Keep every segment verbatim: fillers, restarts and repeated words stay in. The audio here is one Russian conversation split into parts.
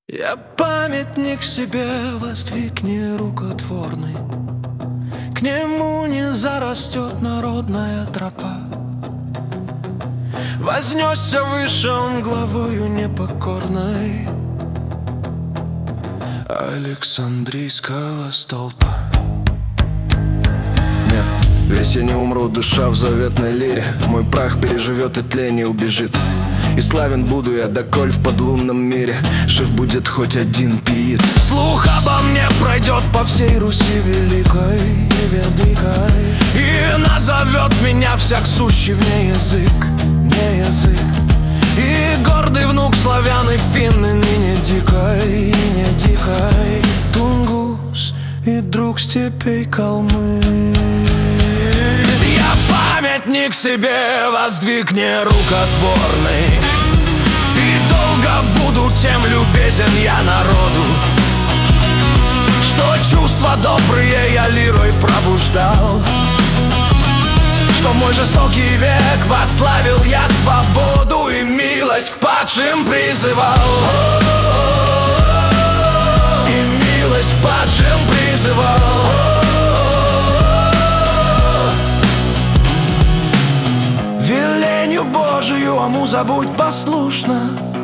Я памятник себе воздвигни рукотворный, к нему не зарастет народная тропа. Вознесся выше он главою непокорной Александрийского столпа. Нет, весь я не умру, душа в заветной лире. Мой прах переживет и тление убежит. И славен буду я, доколь в подлунном мире жив будет хоть один пиит. Слух обо мне пройдет по всей Руси великой и великой, и назовет меня всяк сущий вне язык, не язык. И гордый внук славян и финны ныне дикой, и не дикой, Тунгус и друг степей Калмы. Я памятник себе воздвигни рукотворный, и долго буду тем любезен я народу, что чувства добрые я лирой пробуждал, что в мой жестокий век восславил я свободу и милость к падшим призывал. И милость к падшим призывал. Велению Божию, ому забудь послушно,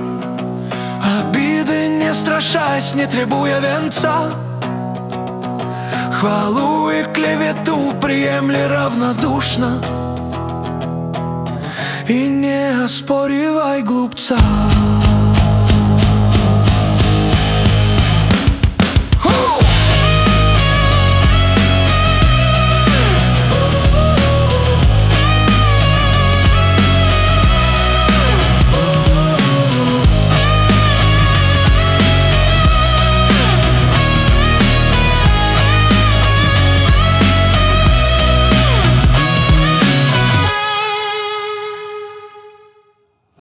обиды не страшась, не требуя венца. Хвалу и клевету приемли равнодушно, и не оспоривай глупца.